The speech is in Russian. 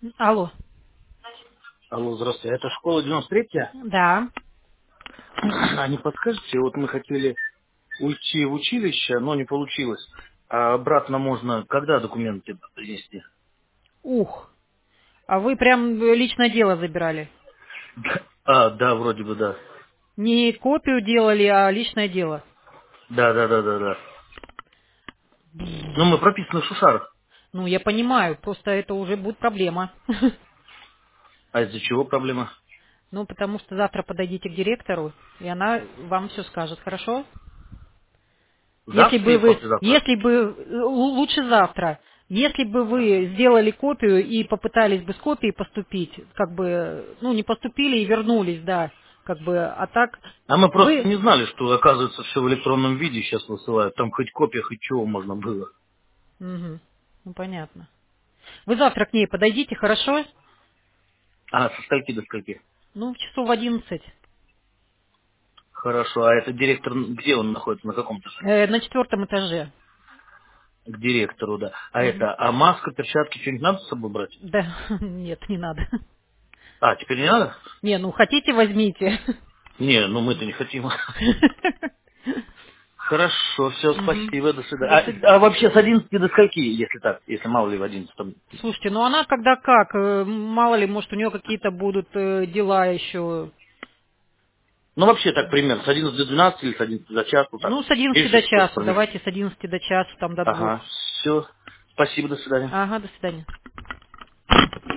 Алло. Алло, здравствуйте. Это школа 93-я? Да. А не подскажете, вот мы хотели уйти в училище, но не получилось. А обратно можно когда документы принести? Ух. А вы прям личное дело забирали? А, да, вроде бы да. Не копию делали, а личное дело. Да. Ну, мы прописаны в Шушарах. Ну, я понимаю, просто это уже будет проблема. А из-за чего проблема? Ну, потому что завтра подойдите к директору, и она вам все скажет, хорошо? Завтра или послезавтра? Лучше завтра. Если бы вы сделали копию и попытались бы с копией поступить, как бы, ну, не поступили и вернулись, да, как бы, а так А мы просто вы... не знали, что, оказывается, все в электронном виде сейчас высылают. Там хоть копия, хоть чего можно было. Мгм. Ну, понятно. Вы завтра к ней подойдите, хорошо? А, со скольки до скольки? Ну, в часу в 11. Хорошо. А это директор, где он находится, на каком этаже? На 4 этаже. К директору, да. Мгм. А маска, перчатки, что-нибудь надо с собой брать? Да, нет, не надо. А, теперь не надо? Не, ну хотите, возьмите. Не, ну мы-то не хотим. Хорошо, все, Мгм. спасибо, до До свидания. свид- А вообще с 11 до скольки, если так, если мало ли в 11? Слушайте, ну она когда как, мало ли, может, у нее какие-то будут дела еще. Ну вообще так примерно, с 11 до 12 или с 11 до часу, так. Ну, с 11 Есть же до какой-то часу, промежуток. давайте с 11 до часу, там до 2. Ага, все, спасибо, до свидания. Ага, до свидания.